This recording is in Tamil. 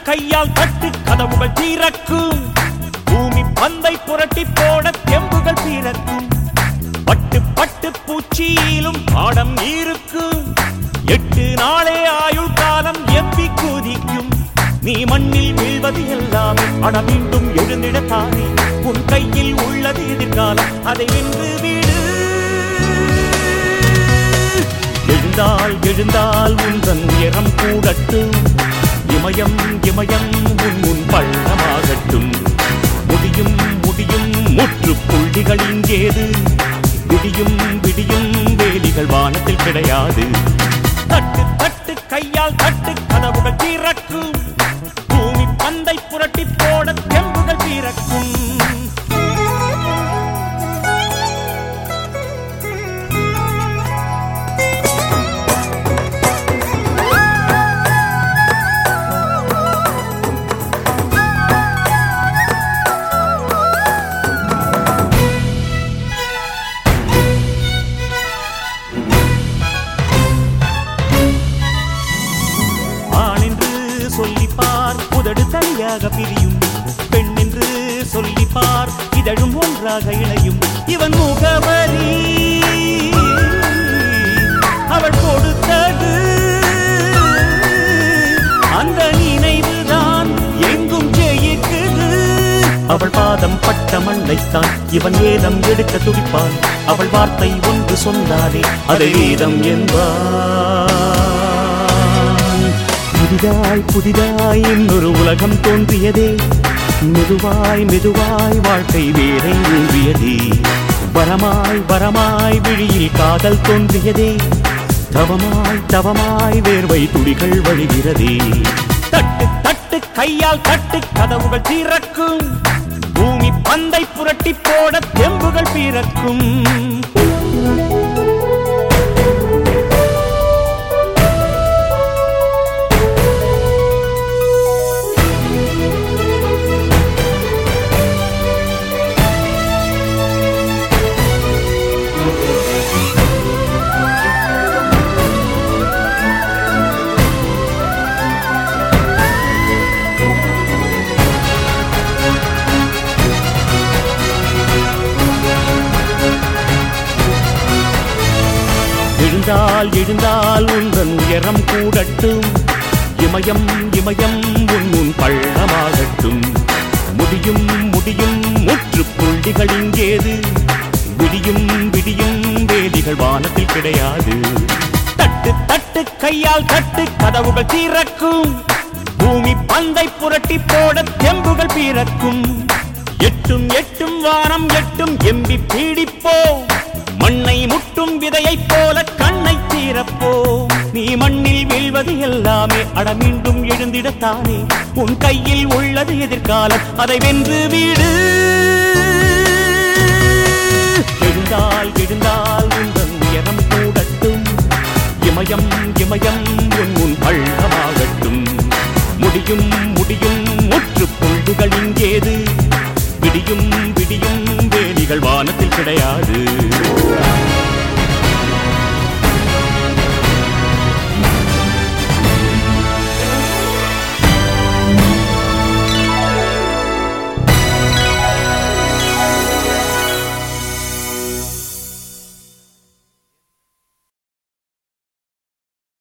கையால் தட்டு கதவுகள் திறக்கும். பூமி பந்தை புரட்டி போட தெம்புகள் பிறக்கும். பட்டு பட்டு பூச்சியிலும் பாடம் இருக்கும். 8 நாளே ஆயுள் காலம் எம்பி குதிக்கும். நீ மண்ணில் வீழ்வது எல்லாமே அட மீண்டும் எழுந்திடத்தானே. உன் கையில் உள்ளது எதிர்காலம், அதை வென்று வீடு. எழுந்தால் எழுந்தால் உந்தன் உயரம் கூடட்டும். இமயம் இமயம் உன் முன் பள்ளமாகட்டும். முடியும் முடியும் முற்றுப்புள்ளிகள் இங்கேது. விடியும் விடியும் வேலிகள் வானத்தில் கிடையாது. தட்டு தட்டு கையால் தட்டு கதவுகள் திறக்கும். பூமி பந்தை புரட்டி போட தெம்புகள் பிறக்கும். சொல்லிப்பார் உதடு தனியாக பிரியும். பெண் என்று சொல்லிப்பார் இதழும் ஒன்றாக இணையும். இவன் முகவரி அவள் கொடுத்தது. அந்த நினைவுதான் எங்கும் ஜெயிக்குது. அவள் பாதம் பட்ட மண்ணைத்தான் இவன் ஏதம் எடுக்க துடிப்பான். அவள் வார்த்தை ஒன்று சொன்னாலே அதை வேதம் என்பான். புதிதாய் புதிதாய் இன்னொரு உலகம் தோன்றியதே. மெதுவாய் மெதுவாய் வாழ்க்கை வேரை ஊறியதே. வரமாய் வரமாய் விழியில் காதல் தோன்றியதே. தவமாய் தவமாய் வேர்வை துளிகள் வழிகிறதே. தட்டு தட்டு கையால் தட்டு கதவுகள் திறக்கும். பூமி பந்தை புரட்டி போட தெம்புகள் பிறக்கும். எழுந்தால் எழுந்தால் உந்தன் உயரம் கூடட்டும். இமயம் இமயம் உன் முன் பள்ளமாகட்டும். முடியும் முடியும் முற்றுப்புள்ளிகள் இங்கேது. விடியும் விடியும் வேலிகள் வானத்தில் கிடையாது. தட்டு தட்டு கையால் தட்டு கதவுகள் திறக்கும். பூமி பந்தை புரட்டி போட தெம்புகள் பிறக்கும். எட்டும் எட்டும் வானம் எட்டும் எம்பி பீடிப்போ. மண்ணை முட்டும் விதையைப் போல கண்ணை தீரப்போ. நீ மண்ணில் வீழ்வது எல்லாமே அட மீண்டும் எழுந்திடத்தானே. உன் கையில் உள்ளது எதிர்காலம், அதை வென்று வீடு. எழுந்தால் எழுந்தால் உந்தன் உயரம் கூடட்டும். இமயம் இமயம் உன் முன் பள்ளமாகட்டும். முடியும் முடியும் முற்றுப்புள்ளிகள் இங்கேது. விடியும் விடியும் வேலிகள் வானத்தில் கிடையாது.